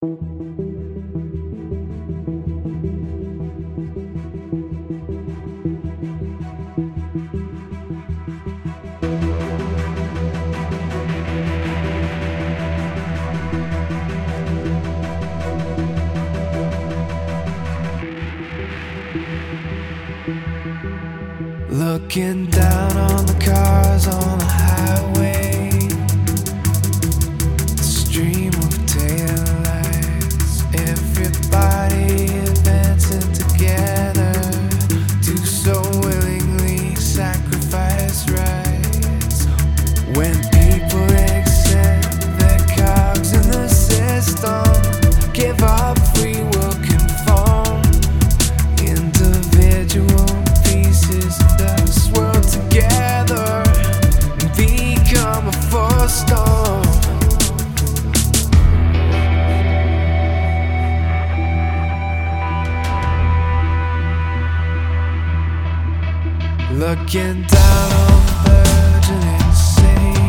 Looking down on the cars on the highway, the stream of taillights, everybody advancing together, do so willingly sacrifice rights. When people accept their cogs in the system, give up free will, conform individual pieces that swirl together and become a force storm. Looking down on the burgeoning city,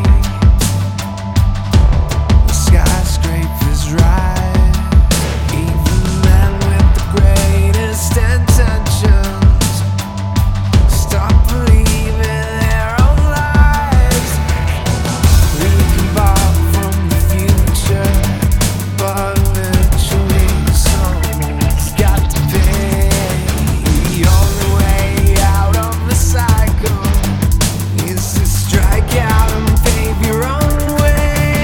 the skyscrapers rise, even men with the greatest intentions stop believing their own lives. We can borrow from the future, but eventually someone's got to pay. The only way out of the cycle is to strike out and pave your own way.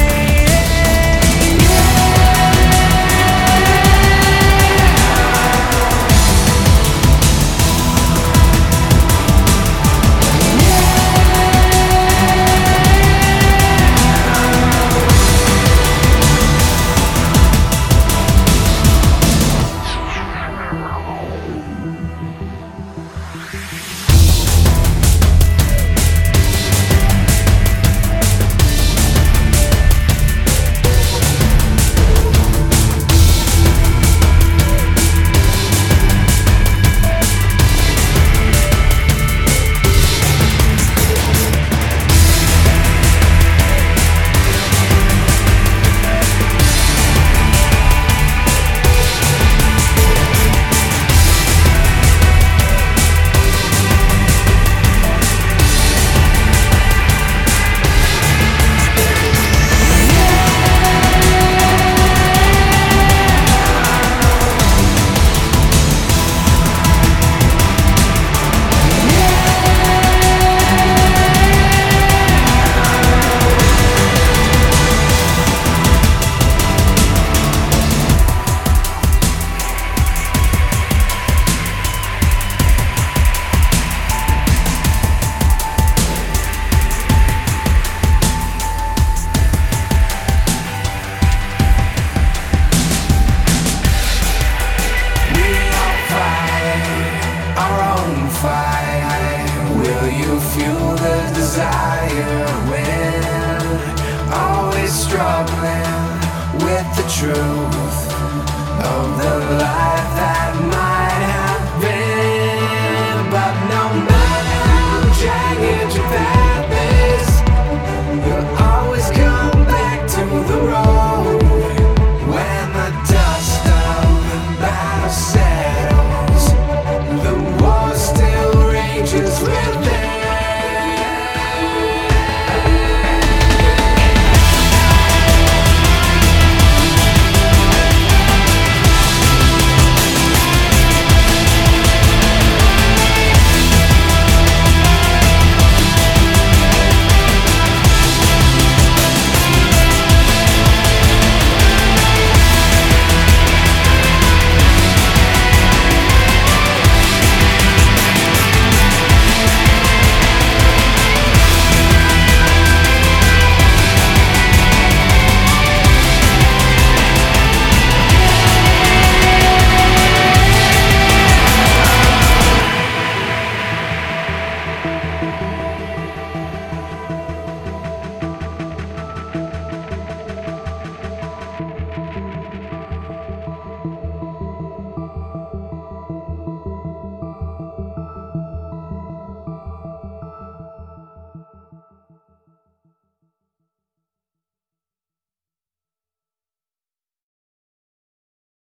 Will you fuel the desire when always struggling with the truth of the light?